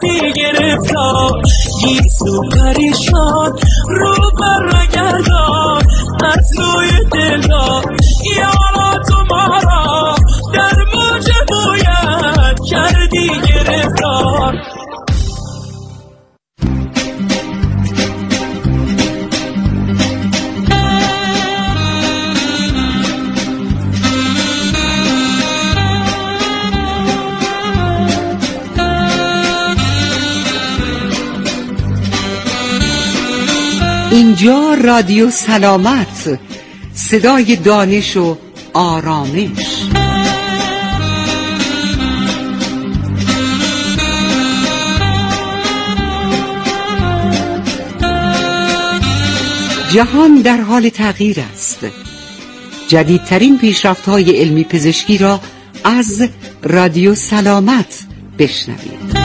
کردی گرفتار گیسو پریشان رو برگردان از روی دلدار یارا تو ما را در موج باید کردی گرفتار. اینجا رادیو سلامت، صدای دانش و آرامش. جهان در حال تغییر است. جدیدترین پیشرفت‌های علمی پزشکی را از رادیو سلامت بشنوید.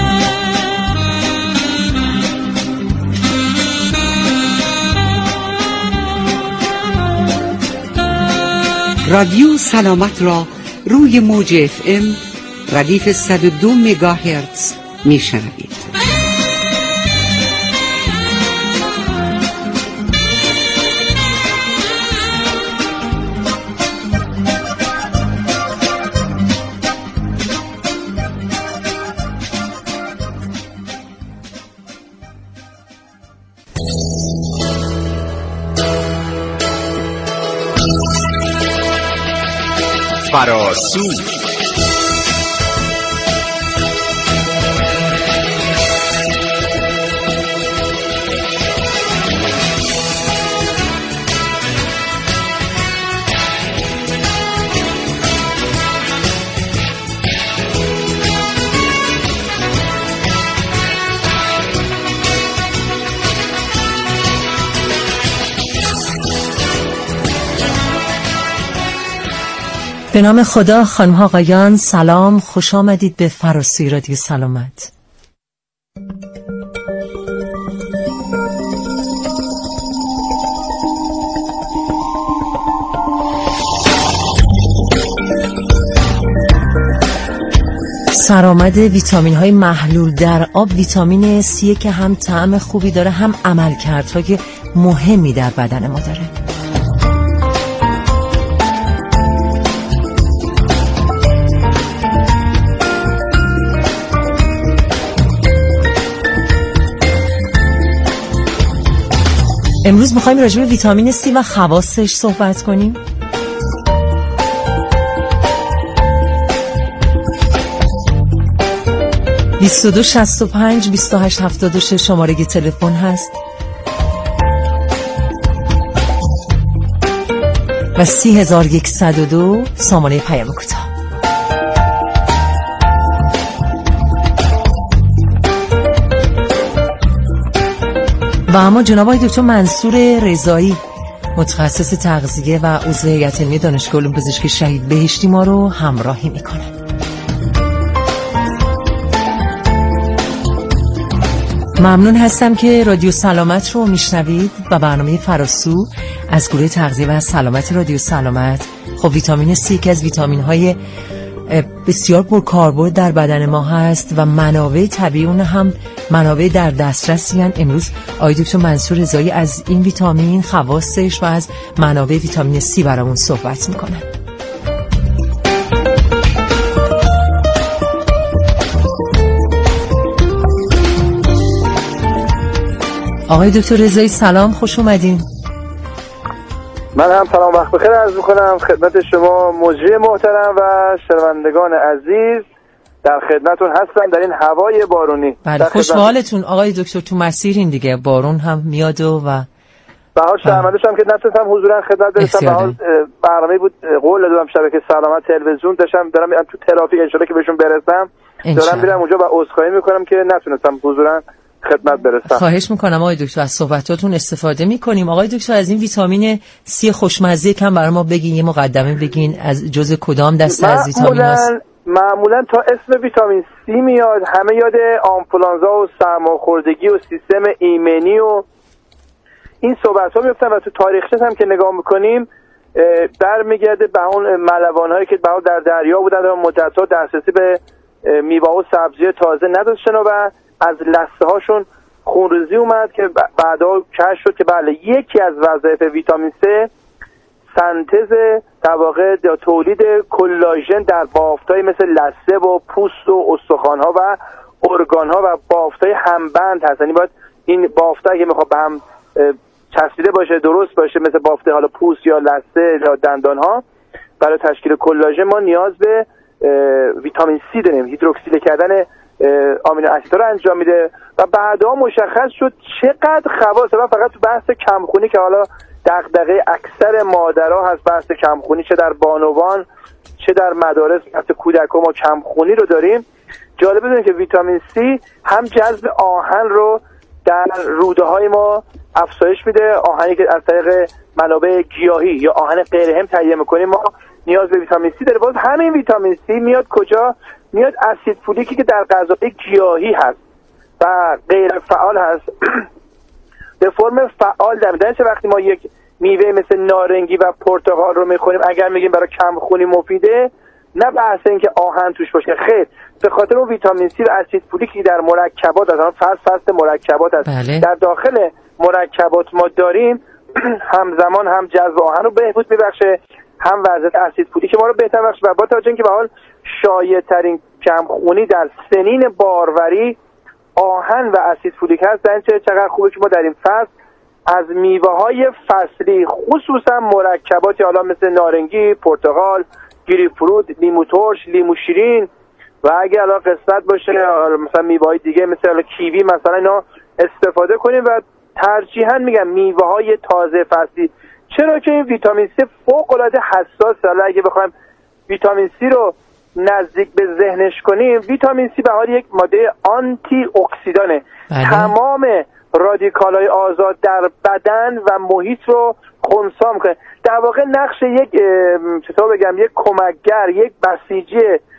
رادیو سلامت را روی موج FM ردیف 102 مگاهرتز میشنوید. فراسو به نام خدا. خانم ها آقایان سلام، خوش آمدید به فراسوی رادیو سلامت. سرآمد ویتامین های محلول در آب، ویتامین C که هم طعم خوبی داره هم عملکردهای مهمی در بدن ما داره. امروز میخوایم راجع به ویتامین C و خواصش صحبت کنیم. « 2265-2876 شماره تلفن هست و 3102 سامانه پیام کوتاه. و اما جناب آقای دکتر منصور رضایی، متخصص تغذیه و عضو هیئت علمی دانشگاه علوم پزشکی شهید بهشتی، ما رو همراهی میکنن. ممنون هستم که رادیو سلامت رو میشنوید و برنامه فراسو از گروه تغذیه و سلامت رادیو سلامت. خب ویتامین C که از ویتامین های بسیار پرکاربرد در بدن ما هست و منابع طبیعی اون هم منابع در دسترسی هستند. امروز آقای دکتر منصور رضایی از این ویتامین، خواصش و از منابع ویتامین C برامون صحبت میکنن. آقای دکتر رضایی سلام، خوش اومدین. من هم سلام، وقت بخیر عرض میکنم خدمت شما مجری محترم و شنوندگان عزیز. در خدمتون هستم در این هوای بارونی. بله، خوشحالتون آقای دکتر، تو مسیرین دیگه، بارون هم میاد و بهار شرمندشم که نتونستم حضورا خدمت برسم. برنامه بود قول دادم شبکه سلامت تلویزیون دارم میرم تو ترافیک، ان شاءالله که بهشون برسم دارم میرم اونجا و عذرخواهی میکنم که نتونستم حضورا خدمت برسم. خواهش میکنم آقای دکتر، از صحبتاتون استفاده میکنیم. آقای دکتر از این ویتامین C خوشمزه کم برای ما بگین، یه مقدمه بگین از جزء کدام دسته از ویتامین هست؟ معمولا تا اسم ویتامین C میاد همه یاد آنفولانزا و سرماخوردگی و سیستم ایمنی و این صحبت ها میفتن و تو تاریخچه هم که نگاه میکنیم برمیگرده به اون ملوان هایی که در دریا بودن و مدت‌ها دسترسی به میوه و سبزی تازه نداشتن و از لثه هاشون خونریزی اومد که بعدا کشف شد که بله یکی از وظایف ویتامین C سنتز در واقع تولید کلاژن در بافت‌های مثل لثه و پوست و استخوان‌ها و ارگان‌ها و بافت‌های همبند هست. یعنی باید این بافت اگه میخواد به هم چسبیده باشه، درست باشه، مثل بافت حالا پوست یا لثه یا دندان‌ها، برای تشکیل کلاژن ما نیاز به ویتامین C داریم. هیدروکسیل کردن آمینو اسیدها رو انجام میده و بعدا مشخص شد چقدر خواص. من فقط تو بحث کمخونی که حالا دغدغه اکثر مادرها هست، بحث کمخونی چه در بانوان چه در مدارس، حتی کودکان ما کمخونی رو داریم. جالبه بدونید که ویتامین C هم جذب آهن رو در روده های ما افزایش میده، آهنی که از طریق منابع گیاهی یا آهن غیرهم تهیه میکنیم ما نیاز به ویتامین C داره. باز همین ویتامین C میاد کجا؟ میاد اسید فولیکی که در غذای گیاهی هست و غیر فعال هست به فرم فعال در میاد. وقتی ما یک میوه مثل نارنگی و پرتقال رو میخوریم اگر میگیم برای کم خونی مفیده، نه بحث این که آهن توش باشه، خیر، به خاطر اون ویتامین C و اسید فولیکی در مرکبات هست، فصل مرکبات هست بله. در داخل مرکبات ما داریم همزمان هم جذب آهن رو بهبود میبخشه، هم وضعیت اسید فولیک ما رو بهتر بخشه. و با توجه اینکه به حال شایع‌ترین کمخونی در سنین باروری آهن و اسید فولیک هست، در چقدر خوبه که ما در این فصل از میوه‌های فصلی خصوصا مرکباتی حالا مثل نارنگی، پرتقال، گریپفروت، لیمو ترش، لیمو شیرین و اگه الان قسمت باشه مثلا میوه‌های دیگه مثل کیوی مثلا اینا استفاده کنیم و ترجیحاً میگم میوه‌های تازه فصلی. چرا که این ویتامین C فوق‌العاده حساسه. حالا اگه بخوایم ویتامین C رو نزدیک به ذهنش کنیم، ویتامین C به حال یک ماده آنتی اکسیدانه. تمام رادیکال‌های آزاد در بدن و محیط رو خنثی می‌کنه. در واقع نقش یک چطور بگم یک کمکگر، یک بسیجی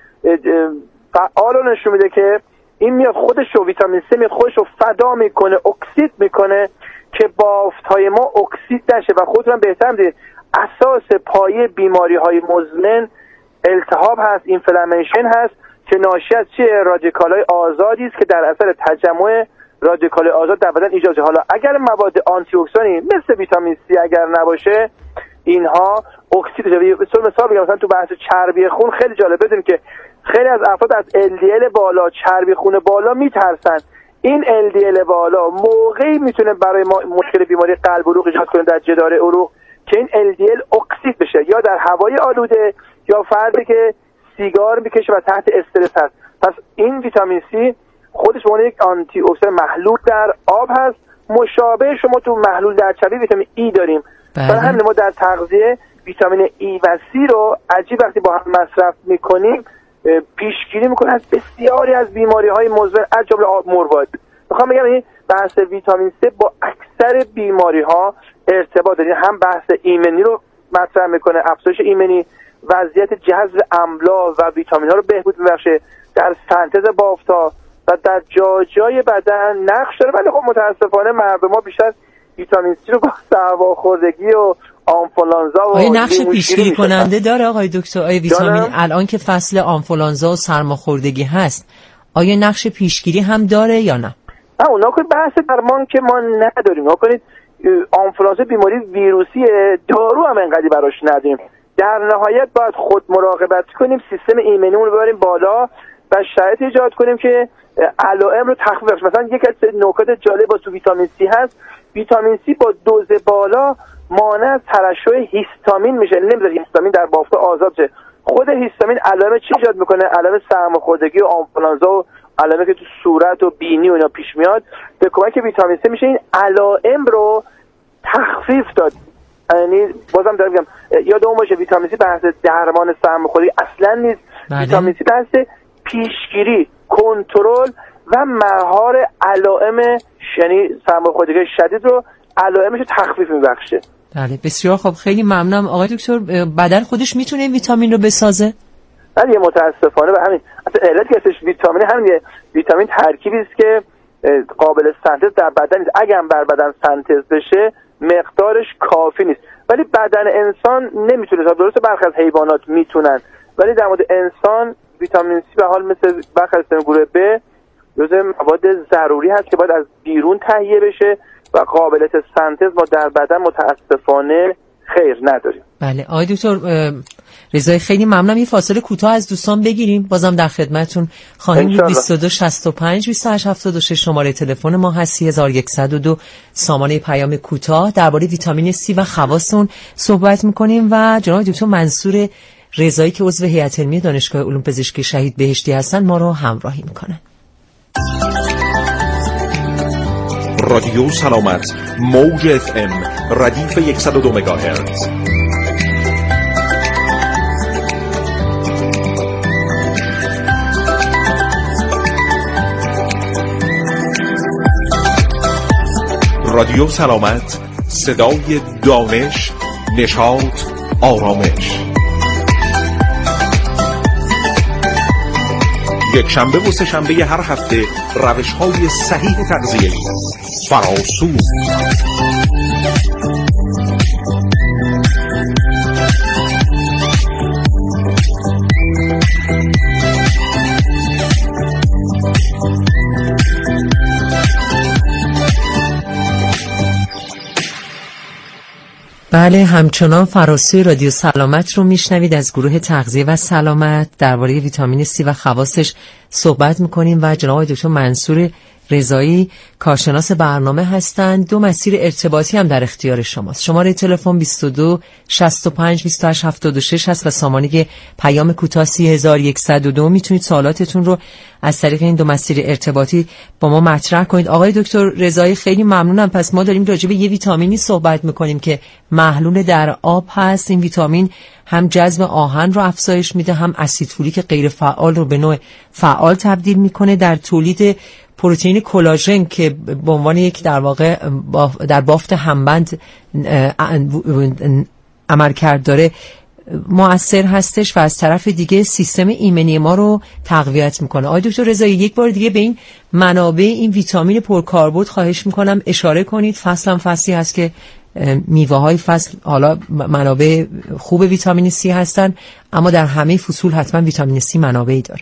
فعال رو نشون میده که این میاد خودش رو ویتامین C میاد خودش رو فدا میکنه، اکسید میکنه که بافت‌های ما اکسید نشه. و خودتون بهتر می‌دونید اساس پایه بیماری‌های مزمن التهاب هست، اینفلامیشن هست که ناشی از چیه؟ رادیکال‌های آزادی است که در اثر تجمع رادیکال آزاد در بدن ایجاد. حالا اگر مواد آنتی اکسیدانی مثل ویتامین C اگر نباشه، اینها اکسید میشه. به طور مثال بگم مثلا تو بحث چربی خون خیلی جالب بدونید که خیلی از افراد از LDL بالا، چربی خون بالا میترسن. این LDL بالا موقعی میتونه برای ما مشکل بیماری قلب و عروق ایجاد کنه در جدار عروق که این LDL اکسید بشه، یا در هوای آلوده یا فردی که سیگار میکشه و تحت استرس هست. پس این ویتامین C خودش به عنوان یک آنتی اکسیدان محلول در آب هست، مشابه شما تو محلول در چربی ویتامین E داریم. برای همین ما در تغذیه ویتامین E و C رو عجیب وقتی با هم مصرف میکنیم پیشگیری میکنه از بسیاری از بیماری‌های مزمن از جمله آب مروارید. میخوام بگم این بحث ویتامین C با اکثر بیماری‌ها ارتباط داره. هم بحث ایمنی رو مطرح میکنه، افزایش ایمنی، وضعیت جذب املاح و ویتامین‌ها رو بهبود میبخشه، در سنتز بافت‌ها و در جای بدن نقش داره. ولی خب متاسفانه مردم ها بیشتر ویتامین C رو با سرماخوردگی و آنفولانزا و نقش پیشگیری کننده داره آقای دکتر؟ آیا ویتامین الان که فصل آنفولانزا و سرماخوردگی هست آیا نقش پیشگیری هم داره یا نه؟ اونا که بحث درمان که ما نداریم. ها کنید آنفولانزا بیماری ویروسیه، دارو هم انقدری براش نداریم. در نهایت باید خود مراقبت کنیم، سیستم ایمنیمون رو ببریم بالا و شرایط ایجاد کنیم که علائم رو تخفیف بشه. مثلا یک از نکات جالب با تو ویتامین C هست، ویتامین C با دوز بالا مانع از ترشح هیستامین میشه. نمیذاره هیستامین در بافت آزاد شه. خود هیستامین علائم چی ایجاد میکنه؟ علائم سرماخوردگی و آنفولانزا و علائمی که تو صورت و بینی و اینا پیش میاد. به کمک ویتامین C میشه این علائم رو تخفیف داد. یعنی بازم دارم میگم یادمون باشه ویتامین C بحث درمان سرماخوردگی اصلا نیست. ویتامین C بحث پیشگیری، کنترل و مهار علائم یعنی سرماخوردگی شدید رو علائمش رو تخفیف میبخشه. بله بسیار خوب، خیلی ممنونم آقای دکتر. بدن خودش میتونه ویتامین رو بسازه؟ بله متاسفانه به همین اصلا علت که اسمش ویتامین همین ویتامین ترکیبی است که قابل سنتز در بدن نیست. اگه هم بر بدن سنتز بشه مقدارش کافی نیست. ولی بدن انسان نمیتونه. تا درسته برخی از حیوانات میتونن ولی در مورد انسان ویتامین C به حال مثل برخی از گروه B جزء مواد ضروری هست که باید از بیرون تهیه بشه و قابلیت سنتز ما در بدن متاسفانه خیر نداریم. بله آقای دکتر رضایی خیلی ممنونم. یه فاصله کوتاه از دوستان بگیریم، بازم در خدمتتون خواهیم بود. 22 65 28 76 شماره تلفن ما هست، 1102 سامانه پیام کوتاه. درباره ویتامین C و خواص اون صحبت می‌کنیم و جناب دکتر منصور رضایی که عضو هیئت علمی دانشگاه علوم پزشکی شهید بهشتی هستن ما رو همراهی می‌کنن. رادیو سلامت، موج FM، ردیف 102 مگاهرتز. رادیو سلامت، صدای دانش، نشاط، آرامش. یک شنبه و سه شنبه هر هفته روش‌های صحیح تغذیه‌ای. فراسو. بله همچنان فراسوی رادیو سلامت رو میشنوید. از گروه تغذیه و سلامت درباره ویتامین C و خواصش صحبت میکنیم و جناب دکتر منصور رضایی کارشناس برنامه هستند. دو مسیر ارتباطی هم در اختیار شماست. شماره تلفن 22 65 28 76 هست و سامانه پیام کوتاه 3102. میتونید سوالاتتون رو از طریق این دو مسیر ارتباطی با ما مطرح کنید. آقای دکتر رضایی خیلی ممنونم. پس ما داریم راجع به یه ویتامینی صحبت میکنیم که محلول در آب هست. این ویتامین هم جذب آهن رو افزایش میده، هم اسید فولیک غیر فعال رو به نوع فعال تبدیل میکنه. در تولید پروتئین کلاژن که به عنوان یک در واقع در بافت همبند عملکرد داره مؤثر هستش و از طرف دیگه سیستم ایمنی ما رو تقویت میکنه. آقای دکتر رضایی یک بار دیگه به این منابع این ویتامین پرکاربرد خواهش میکنم اشاره کنید. فصلی هست که میوه های فصل حالا منابع خوب ویتامین C هستن، اما در همه فصول حتما ویتامین C منابعی داره.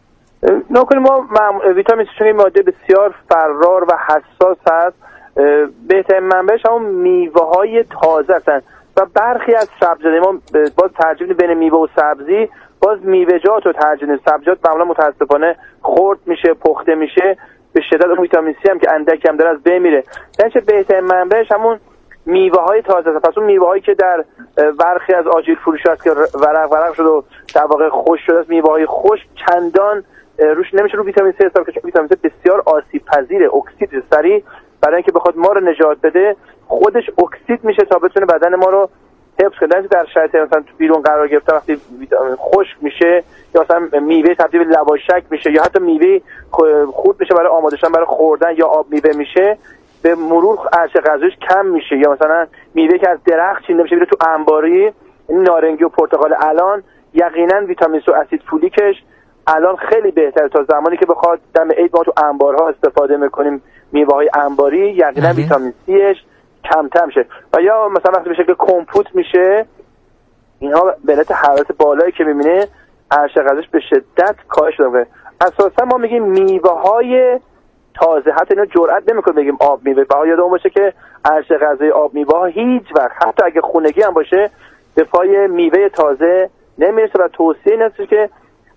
نکنیم ما ویتامین C چون این ماده بسیار فرار و حساس هست، بهترین منبعش همون میوه های تازه هستن و برخی از سبزیجات ما باز ترجیح بین میوه و سبزی، باز میوه‌جات رو ترجیح میدیم. سبزیجات معمولا متاسفانه خرد میشه، پخته میشه، به شدت اون ویتامین C هم که اندک هم داره از بین میره. یعنی بهترین منبعش همون میوه های تازه است. پس اون میوه هایی که در برخی از آجیل فروش هست که ورق شده و در واقع خشک شده است، میوه های خشک چندان روش نمیشه رو ویتامین C حساب کنه، چون ویتامین C بسیار آسیب پذیره، اکسید سریع برای اینکه بخواد ما رو نجات بده خودش اکسید میشه تا بتونه بدن ما رو حفظ کنه. در شرایط مثلا تو بیرون قرار گرفته وقتی ویتامین خشک میشه یا مثلا میوه تبدیل به لواشک میشه یا حتی میوه خورد میشه برای آماده شدن برای خوردن یا آب میوه میشه، به مرور ارزش غذاییش کم میشه. یا مثلا میوه که از درخت چینده میشه میره تو انباری، این نارنگی و پرتقال الان یقینا ویتامین C و اسید فولیکش الان خیلی بهتره تا زمانی که بخواد دم عید ما تو انبارها استفاده میکنیم میوه‌های انباری، یقینا ویتامین Cش کمتر میشه. و یا مثلا وقتی به شکل کمپوت میشه، اینها به علت حرارت بالایی که میبینه ارزش غذاییش به شدت کاهش داره. اساسا ما میگیم میوه‌های تازه، حتی اینو جرئت نمیکنیم بگیم آب میوه. با یادمون باشه که ارزش غذایی آب میوه هیچ وقت حتی اگه خونگی هم باشه به پای میوه تازه نمیرسه و توصیه این است که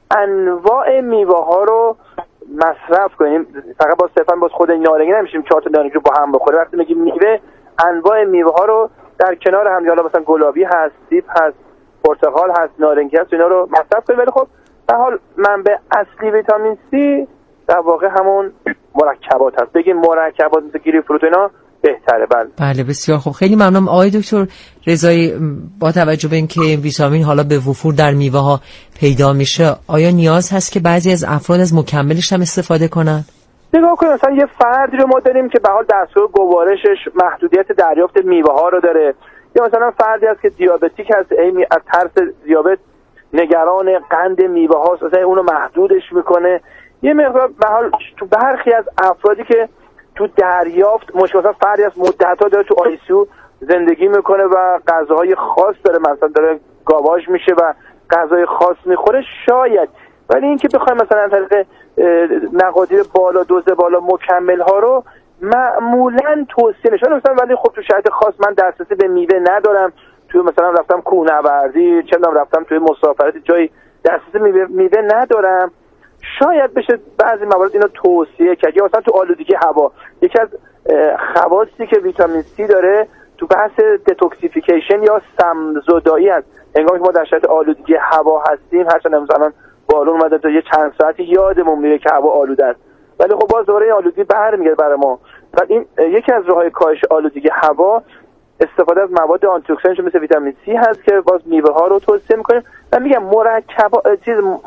انواع میوه ها رو مصرف کنیم. فقط با صرفا باز خود نارنگی نمیشیم 4 تا نارنگی رو با هم بخوریم. وقتی میگیم میوه، انواع میوه ها رو در کنار هم، حالا مثلا گلابی هست، سیب هست، پرتقال هست، نارنگی هست، اینا رو مصرف کنیم. ولی خب به حال منبع اصلی ویتامین C در واقع همون مرکبات هست. بگیم مرکبات مثل گریپ فروت اینا بهتره. بله بسیار خوب، خیلی ممنونم آقای دکتر رضایی. با توجه به اینکه ویتامین حالا به وفور در میوه ها پیدا میشه، آیا نیاز هست که بعضی از افراد از مکملش هم استفاده کنن؟ نگاه کنید مثلا یه فردی رو ما داریم که به حال دستور گوارشش محدودیت دریافت میوه ها رو داره، یا مثلا فردی هست که دیابتیک هست، از ترس دیابت نگران قند میوه هاست، مثلا اونو محدودش میکنه. یه مقدار به حال تو برخی از افرادی که تو دریافت مشکل، مثلا فردی از مدت‌ها داره تو آیسیو زندگی میکنه و غذاهای خاص داره، مثلا داره گاواژ میشه و غذای خاص میخوره، شاید ولی اینکه بخوایم مثلا طریق مقادیر بالا، دوز بالا، مکمل ها رو معمولا توصیه نشون مثلا، ولی خب تو شرایط خاص من دسترسی به میوه ندارم، تو مثلا رفتم کوهنوردی، چه می‌دونم رفتم توی مسافرت جایی دسترسی میوه ندارم، شاید بشه بعضی موارد اینو توصیه کرد. یا مثلا تو آلودگی هوا، یکی از خواصی که ویتامین C داره تو بحث دتوکسیفیکیشن یا سم‌زدایی است. هنگامی که ما در شرایط آلودگی هوا هستیم، هرچند امروز الان بالون اومده تا یه چند ساعتی یادمون میره که هوا آلوده است، ولی خب باز دوباره این آلودگی برمیگرده برای ما. و این یکی از راه‌های کاهش آلودگی هوا استفاده از مواد آنتی اکسیدانت مثل ویتامین C هست که باز میوه ها رو توصیه می‌کنیم. من میگم مرکبات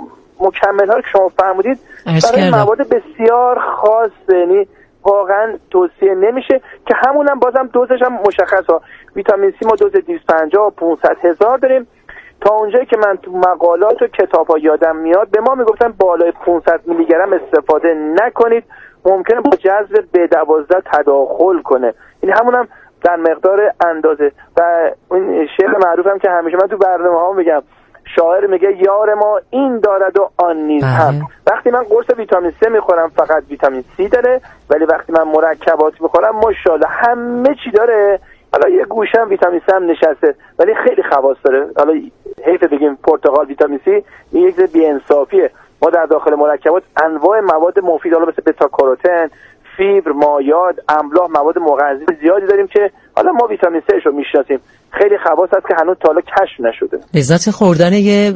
مکمل ها که شما فرمودید برای مواد بسیار خاص، یعنی واقعا توصیه نمیشه که همونم بازم دوزش هم مشخصه. ویتامین C ما دوز 250 و 500 هزار داریم. تا اونجایی که من تو مقالات و کتاب‌ها یادم میاد به ما میگفتن بالای 500 میلی گرم استفاده نکنید، ممکنه با جذب B12 تداخل کنه. این همونم در مقدار اندازه. و این شعر معروفم که همیشه من تو برنامه‌ها میگم، شاعر میگه یار ما این دارد و آن نیز هم. وقتی من قرص ویتامین C میخورم فقط ویتامین C داره، ولی وقتی من مرکبات میخورم ماشاءالله همه چی داره. حالا یه گوشه هم ویتامین C هم نشسته ولی خیلی خواص داره. حالا حیف بگیم پرتقال ویتامین C این یک چیز بی‌انصافیه. ما در داخل مرکبات انواع مواد مفید، حالا مثل بتا کاروتن، فیبر، مایعات، املاح، مواد مغذی زیادی داریم که حالا ما ویتامین C رو میشناسیم. خیلی خواص هست که هنوز تا حالا کشف نشده. لذت خوردن یه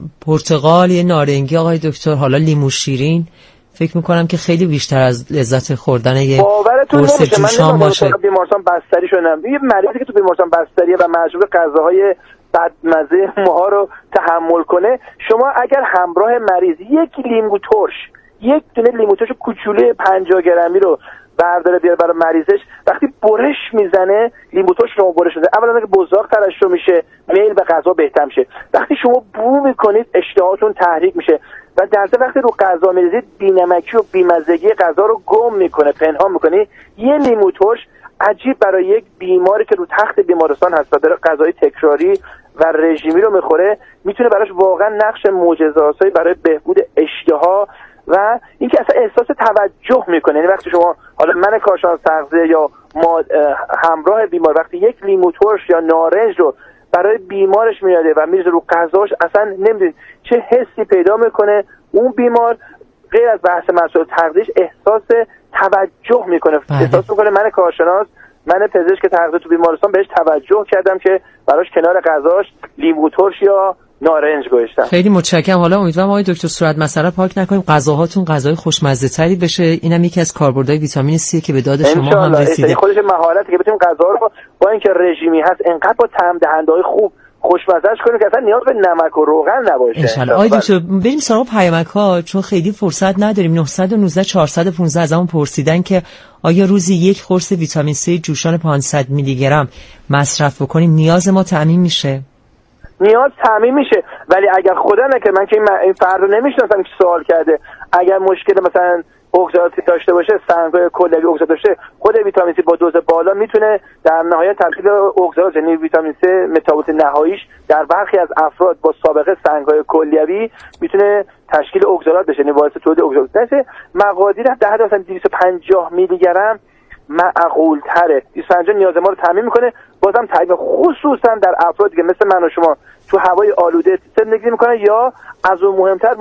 پرتقال، یه نارنگی آقای دکتر، حالا لیمو شیرین، فکر میکنم که خیلی بیشتر از لذت خوردن یه قرص جوشان باشه. من بیمارستان بستری شدم، یه مریضی که تو بیمارستان بستریه و مجبور غذاهای بدمزه ماها رو تحمل کنه، شما اگر همراه مریض یک لیمو ترش، یک دونه لیمو ترش کوچولوی 50 گرمی رو برداره بیاره برای مریضش، وقتی برش میزنه لیمو ترش شما برش میزنه، اولا که بزاق ترشح میشه، میل به غذا بهتر میشه. وقتی شما بو میکنید اشتهاتون تحریک میشه و در ضمن وقتی رو غذا میریزید بی‌نمکی و بی‌مزگی غذا رو گم میکنه، پنهان میکنه. یه لیمو ترش عجیب برای یک بیماری که رو تخت بیمارستان هست و داره غذای تکراری و رژیمی رو میخوره، میتونه براش واقعا نقش معجزه‌آسایی برای بهبود اشتها و اینکه اصلا احساس توجه میکنه. یعنی وقتی شما، حالا من کارشناس تغذیه یا ما همراه بیمار، وقتی یک لیمو ترش یا نارنج رو برای بیمارش میاده و میذاره رو غذاش، اصلا نمیدونید چه حسی پیدا میکنه اون بیمار. غیر از بحث مسائل تغذیه‌اش احساس توجه میکنه. احساس میکنه من کارشناس، من پزشک تغذیه تو بیمارستان بهش توجه کردم که براش کنار غذاش لیمو ترش یا نارنج گذاشتم. خیلی متشکرم. حالا امیدوارم آقای دکتر صورت مسئله پاک نکنیم، غذاهاتون غذای خوشمزه تری بشه. اینم یکی از کاربردهای ویتامین C که به داد شما هم رسیده. خودش مهارتی که بتونیم غذا رو با اینکه رژیمی هست انقدر با طعم دهنده‌های خوب خوشمزه‌اش کنیم که اصلا نیاز به نمک و روغن نباشه. انشالله. آقای دکتر بریم سراغ پیامک‌ها چون خیلی فرصت نداریم. 919 415 ازمون پرسیدن که آیا روزی یک قرص ویتامین C جوشان 500 میلی گرم مصرف بکنیم نیاز ما تامین میشه؟ نیاز تامین میشه، ولی اگر خدا نکنه، من که این فرد رو نمیشناسم که سوال کرده، اگر مشکل مثلا اگزالاتی داشته باشه، سنگ‌های کلیوی اگزالات داشته، خود ویتامین C با دوز بالا میتونه در نهایت تبدیل اگزالات، یعنی ویتامین C متابولیت نهاییش در برخی از افراد با سابقه سنگ‌های کلیوی میتونه تشکیل اگزالات بشه، یعنی باعث تولید اگزالات بشه. مقادیر در حد مثلا 250 میلی گرم معقول تره. 250 نیاز ما رو تامین میکنه. بازم تعیین خصوصا در افرادی که مثل من و شما تو هوای آلوده زندگی میکنن یا از اون مهمتر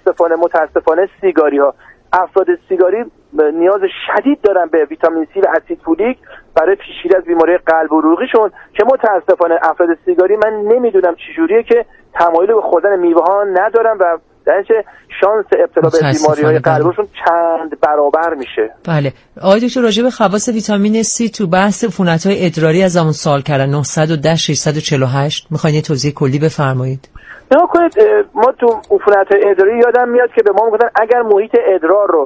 متاسفانه سیگاری ها. افراد سیگاری نیاز شدید دارن به ویتامین C و اسید فولیک برای پیشگیری از بیماری قلب و عروقیشون که متاسفانه افراد سیگاری من نمیدونم چجوریه که تمایل به خوردن میوه ها ندارن و درنچه شانس ابتلا به بیماری‌های قلبشون چند برابر میشه. بله. آقای دکتر راجع به خواص ویتامین C تو بحث عفونت‌های ادراری از همون سوال کردن. 910 648 میخواین یه توضیح کلی بفرمایید؟ نگاه کنید، ما تو عفونت‌های ادراری یادم میاد که به ما میگفتن اگر محیط ادرار رو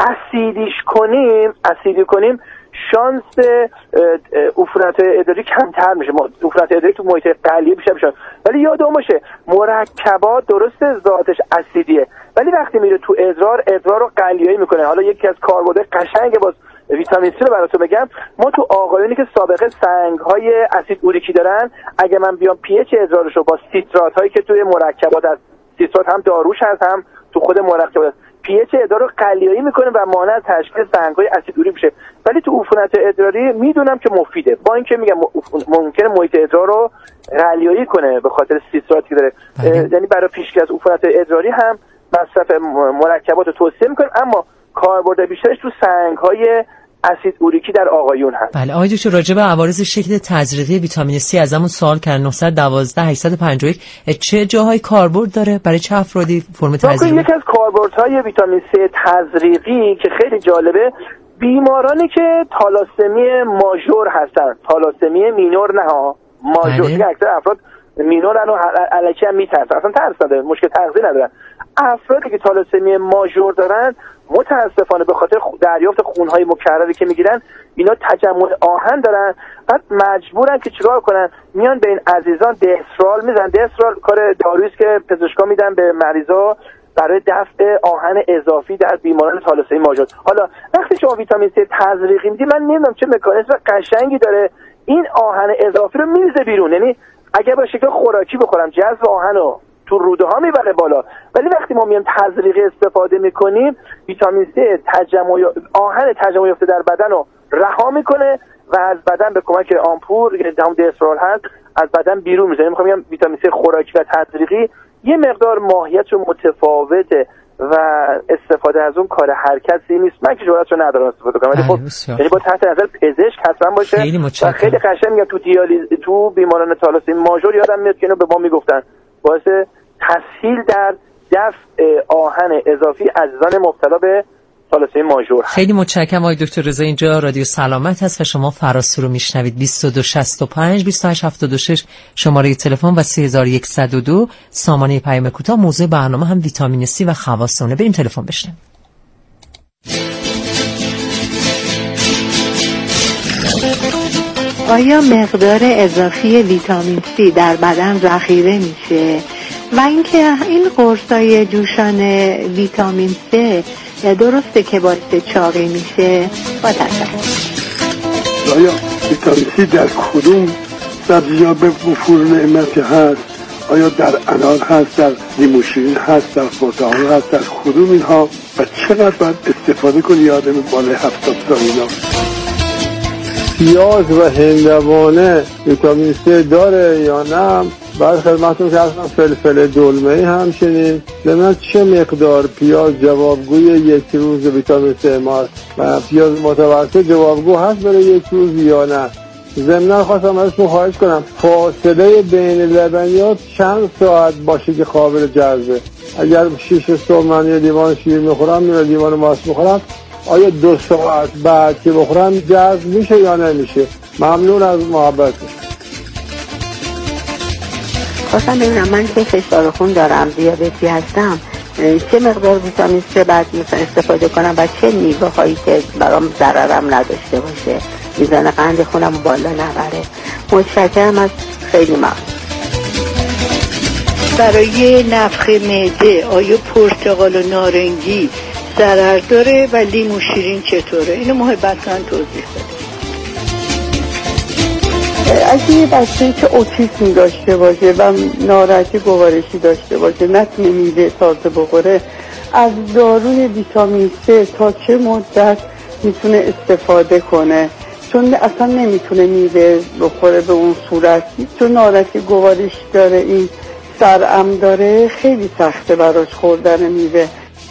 اسیدی کنیم شانس عفونت‌های ادراری کمتر میشه. عفونت‌های ادراری تو محیط قلیه بیشتر میشه. ولی یادمون باشه مرکبات درسته ذاتش اسیدیه، ولی وقتی میره تو ادرار رو قلیایی میکنه. حالا یکی از کاربردهای قشنگ باز ویتامین C رو براتون بگم، ما تو آقایونی که سابقه سنگ‌های اسید اوریکی دارن، اگه من بیام pH ادرارش رو با سیترات هایی که توی مرکبات از سیترات هم داروش هست هم تو خود مرکبات pH ادرار رو قلیایی میکنه و مانع از تشکیل سنگ‌های اسیدوری میشه. ولی تو عفونت ادراری میدونم که مفیده، با اینکه میگم ممکنه محیط ادرار رو قلیایی کنه به خاطر سیتراتی که داره. یعنی برای پیشگیری از عفونت ادراری هم مصرف مرکبات رو توصیه میکنیم، اما کاربرد بیشترش تو سنگ‌های اسید اوریکی در آقایون هست. بله آقای دکتر، راجع به عوارض شکل تزریقی ویتامین C ازمون سوال کردن. 912 851 چه جاهای کاربرد داره، برای چه افرادی فرم تزریقی؟ یکی از کاربردهای ویتامین C تزریقی که خیلی جالبه، بیمارانی که تالاسمی ماژور هستن، تالاسمی مینور نه ها، ماژور، که اکثر افراد مینورن و الکی هم میترسن، اصلا ترس نداره، مشکل تغذیه ندارن. افرادی که تالاسمی ماژور دارن متاسفانه به خاطر دریافت خونهای مکرری که میگیرن اینا تجمع آهن دارن، بعد مجبورن که چیکار کنن، میان به این عزیزان دسترال میزنن. دسترال کار دارویی که پزشکا میدن به مریضا برای دفع آهن اضافی در بیماران تالاسمی ماژور. حالا وقتی شما ویتامین C تزریقی میدی، من نمیدونم چه مکانیزم قشنگی داره این آهن اضافی رو میریزه بیرون. یعنی اگه با شکل خوراکی بخورم جذب آهن رو تو روده ها میبره بالا، ولی وقتی ما میایم تزریقی استفاده میکنیم ویتامین C آهن تجمع یافته در بدن رو رها میکنه و از بدن به کمک آمپور که همون دسترال هست از بدن بیرون میزنه. میخوام بگم ویتامین C خوراکی و تزریقی یه مقدار ماهیت متفاوته و استفاده از اون کار حرکتی نیست. من که جرأت رو ندارم استفاده کنم، ولی خب یعنی با تحت نظر پزشک حتما باشه. و خیلی قشنگ میگم تو بیماران تالاسمی ماژور یادم میاد که اینو به ما میگفتن، باعث تسهیل در دفع آهن اضافی عزیزان مبتلا به تالاسمی ماژور. خیلی متشکرم آقای دکتر رضا. اینجا رادیو سلامت هست و شما فراسو رو میشنوید. 2265 2876 شماره تلفن و 3102 سامانه پیام کوتاه. موضوع برنامه هم ویتامین C و خواصونه. بریم تلفن بشنویم. آیا مقدار اضافی ویتامین C در بدن ذخیره میشه؟ و اینکه این قرصای جوشان ویتامین C درسته که باعث چاقی میشه؟ با تشکر. آیا ویتامین C در کدوم سبزی‌ها به وفور نعمتی هست؟ آیا در انار هست، در لیمو شیرین هست، در پرتقال هست، در کدوم اینها و چقدر باید استفاده کنی آدم بالای 70 سال اینا؟ پیاز و هندوانه ویتامین C داره یا نه؟ بعد خدمتتون که اصلا فلفل دلمه‌ای همچنین. ضمن چه مقدار پیاز جوابگوی یک روز ویتامین C ماست و پیاز متوسط جوابگو هست برای یک روز یا نه؟ ضمن خواستم ازتون خواهش کنم فاصله بین لبنیات چند ساعت باشه که قابل جذبه. اگر 6 صبح من یه لیوان شیر میخورم یا لیوان ماست میخورم، آیا 2 ساعت بعد که بخورم جذب میشه یا نمیشه؟ ممنون از محبتتون. خواستم ببینم من که فشار خون دارم، دیابتی هستم، چه مقدار ویتامین C باید استفاده کنم و چه میوه هایی که برام ضررم نداشته باشه، میزان قند خونم بالا نبره؟ متشکرم، از خیلی ممنون. برای نفخ معده آیا پرتقال و نارنگی ضرر داره و لیمو شیرین چطوره؟ اینو محبتاً توضیح بده. اگه یه بچه‌ای که اوتیسم داشته باشه و ناراحتی گوارشی داشته باشه، نتونه میوه تازه بخوره، از داروی ویتامین C تا چه مدت میتونه استفاده کنه؟ چون اصلا نمیتونه میوه بخوره به اون صورت، چون ناراحتی گوارش داره، این سرعم داره، خیلی سخته براش خوردن میوه.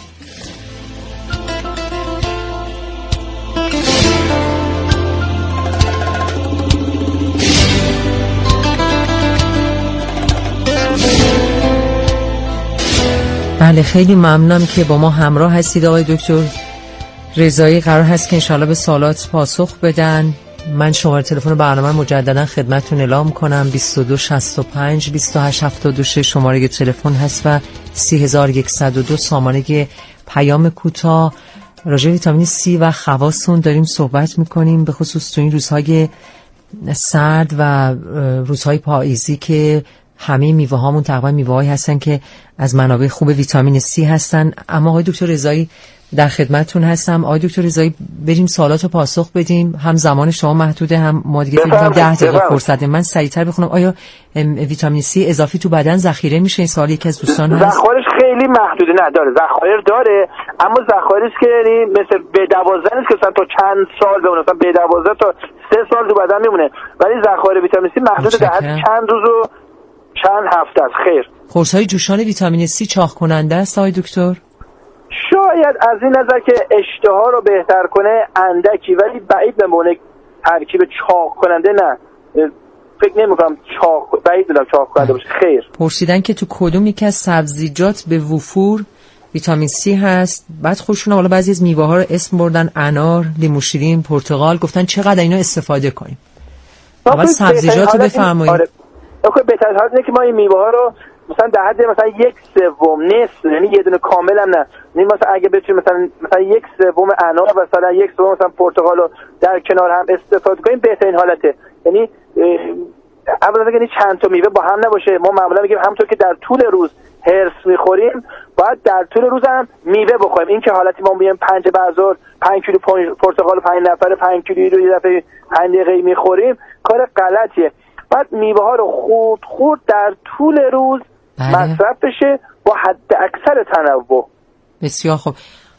بله خیلی ممنونم که با ما همراه هستید آقای دکتر رضایی. قرار هست که انشالله به سوالات پاسخ بدن. من شماره تلفن برنامه مجددا خدمتتون اعلام کنم. 2265 2876 شماره تلفن هست و 3102 سامانه پیام کوتاه. راجع به ویتامین C و خواصون داریم صحبت میکنیم، به خصوص تو این روزهای سرد و روزهای پاییزی که همه میوه هامون تقریبا میوه‌هایی هستن که از منابع خوب ویتامین C هستن. اما آقای دکتر رضایی در خدمتتون هستم. آقای دکتر رضایی بریم سوالات رو پاسخ بدیم، هم زمان شما محدوده هم ما دیگه فکر کنم 10 دقیقه فرصت. من سریعتر بخونم. آیا ویتامین C اضافی تو بدن ذخیره میشه؟ این سوال یکی از دوستان هست. ذخایرش خیلی محدوده نداره، ذخایر داره اما ذخایرش که یعنی مثل B12 نیست که مثلا تا چند سال بمونه، مثلا B12 تا 3 سال تو بدن میمونه، ولی ذخایر ویتامین C محدود در حد چند روز و چند هفته است. خیر، قرص‌های جوشان ویتامین C چاق کننده است آقای دکتر؟ شاید از این نظر که اشتها رو بهتر کنه اندکی، ولی بعید بمونه ترکیب چاق کننده نه، فکر نمی‌کنم بعید بدونم چاق کننده باشه. خیر، پرسیدن که تو کدوم یک از سبزیجات به وفور ویتامین C هست. بعد خودشون حالا بعضی از میوه‌ها رو اسم بردن، انار، لیمو شیرین، پرتقال، گفتن چقدر اینا استفاده کنیم. اول سبزیجات رو بفرمایید. آره، بهترین حالت اینه که ما این میوه‌ها رو مثلا در حد مثلا 1/3 نصف، یعنی یه دونه کامل هم نه، یعنی مثلا اگه بتونیم مثلا 1/3 انار و مثلا 1/3 مثلا پرتقال رو در کنار هم استفاده کنیم بهترین حالته. یعنی اولا یعنی چند تا میوه با هم نباشه. ما معمولا میگیم همونطور که در طول روز هرس میخوریم باید در طول روز هم میوه بخوریم. این که حالتی ما میگیم 5 بازار 5 کیلو پرتقال 5 نفره 5 کیلو رو یه دفعه 5 دقیقه میخوریم کار غلطیه. بعد میوه ها رو خورد در طول روز مصرف بشه با حد اکثر تنوع. بسیار خوب.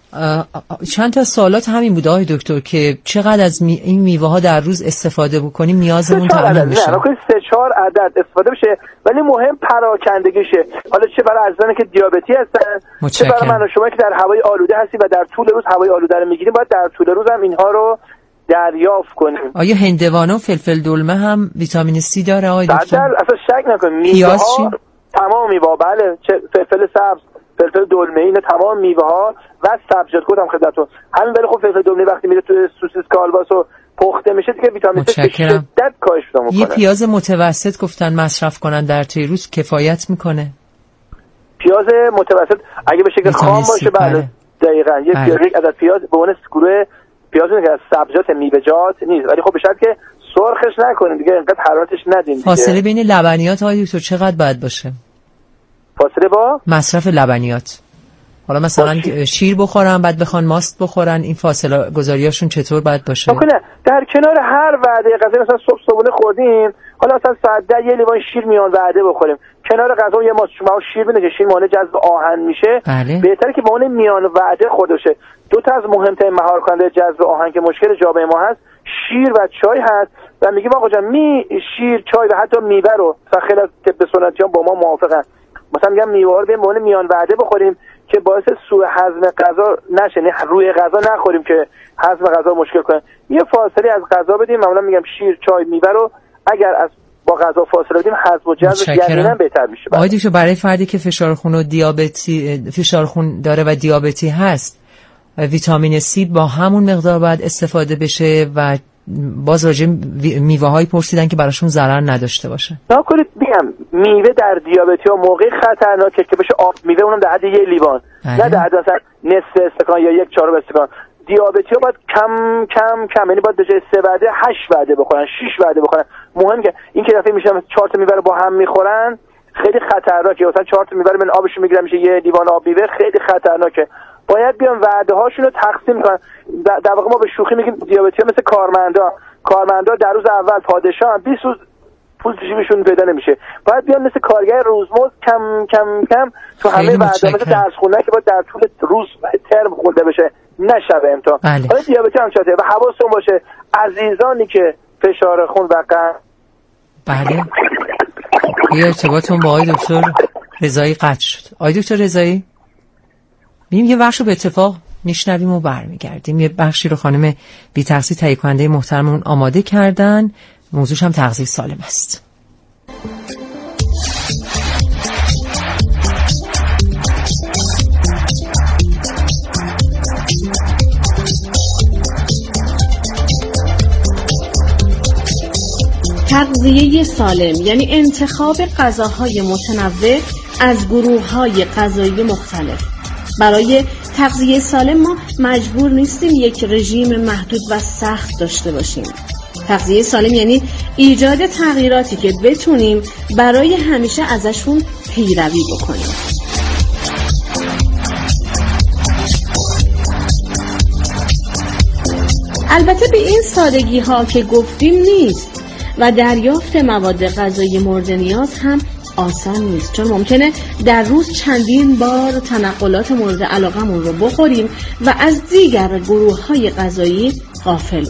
چند تا سوالات همین بود آقای دکتر که چقدر از این میوه ها در روز استفاده بکنیم نیازمون تامین بشه. نه 3-4 عدد استفاده بشه، ولی مهم پراکندگیشه. حالا چه برای عزیزانی که دیابتی هستن، چه برای من و شما که در هوای آلوده هستیم و در طول روز هوای آلوده رو میگیریم، باید در طول روز هم اینها رو دریافت کنیم. آیا هندوانه و فلفل دلمه هم ویتامین C داره آقای دکتر؟ اصلا شک نکنید. میوه ها تمام میوه، بله، فلفل سبز، فلفل دلمه، اینا تمام میوه ها و سبزیجات گفتم خدمتتون. همین ولی خب فلفل دلمه وقتی میره توی سوسیس کالباس و پخته میشه دیگه ویتامین C به شدت کاهش پیدا میکنه. یه پیاز متوسط گفتن مصرف کنن در طی روز کفایت میکنه. پیاز متوسط اگه به شکل خام باشه بله دقیقاً یک عدد پیاز به عنوان گروه پیاز که از سبزیجات میوه‌جات نیست، ولی خب به شرطی که سرخش نکنیم دیگه، اینقدر حرارتش ندیم دیگه. فاصله بین لبنیات آقای دکتر چقدر باید باشه؟ فاصله با مصرف لبنیات. حالا مثلا شیر بخورن بعد بخوان ماست بخورن، این فاصله گذاریاشون چطور باید باشه؟ نه در کنار هر وعده غذایی مثلا صبحونه خوردیم، حالا مثلا ساعت 10 یه لیوان شیر میان وعده بخوریم، کنار غذا یه ماست شما شیر بده که شیر مانع جذب آهن میشه. بهتره که مانع میان وعده خورده شه. دو تا از مهمترین مهار کننده جذب آهن که مشکل جامعه ما هست شیر و چای هست و میگیم آقا جان شیر، چای و حتی میوه رو خیلی طب سنتیان با ما موافقن. مثلا میگم میوه رو به معنی میان وعده بخوریم که باعث سوء هضم غذا نشه، نه روی غذا نخوریم که هضم غذا مشکل کنه. یه فاصله از غذا بدیم. معمولا میگم شیر، چای، میوه رو اگر از با غذا فاصله بدیم هضم و جذبش یقینا بهتر میشه. آقای دکتر برای فردی که فشار خون و فشار خون داره و دیابتی هست ویتامین C با همون مقدار باید استفاده بشه و باز راجع میوه‌هایی پرسیدن که براشون ضرر نداشته باشه. نکنید بگم میوه در دیابتی ها موقع خطرناکه که بشه آب میوه، اونم در حد یه لیوان، نه در حد مثلا نصف استکان یا 1/4 استکان. دیابتی ها باید کم کم کم، یعنی باید به جای 3 وعده 8 وعده بخورن، 6 وعده بخورن. مهم که این که دفعه میشه 4 تا میوه رو با هم میخورن خیلی خطرناکه. مثلا 4 تا میوه رو من آبش میگیرن میشه یه لیوان آب میوه، خیلی خطرناکه. باید بیان وعده هاشون رو تقسیم کنن. در واقع ما به شوخی میگیم دیابتی ها مثل کارمندا در روز اول پادشاه 20 روز پول تو جیبشون پیدا نمیشه. باید بیان مثل کارگر روزمزد کم کم کم تو همه وعده مثل درس خوندن که باید در طول روز ترم خونده بشه، نه شب امتحان. حالا دیابتی هم چاته و حواستون باشه عزیزانی که فشار خون و قند. بله یه ارتباطمون با آقای دکتر رضایی قطع شد. آقای دکتر رضایی می‌بینیم یه بخشو به اتفاق میشنویم و برمیگردیم. یه بخشی رو خانم بی‌تقصیر تهیه کننده محترممون آماده کردن، موضوعش هم تغذیه سالم است. تغذیه سالم یعنی انتخاب غذاهای متنوع از گروه‌های غذایی مختلف. برای تغذیه سالم ما مجبور نیستیم یک رژیم محدود و سخت داشته باشیم. تغذیه سالم یعنی ایجاد تغییراتی که بتونیم برای همیشه ازشون پیروی بکنیم. البته به این سادگی ها که گفتیم نیست و دریافت مواد غذایی مورد نیاز هم آسان نیست، چون ممکنه در روز چندین بار تنقلات مورد علاقمون رو بخوریم و از دیگر گروه های غذایی غافل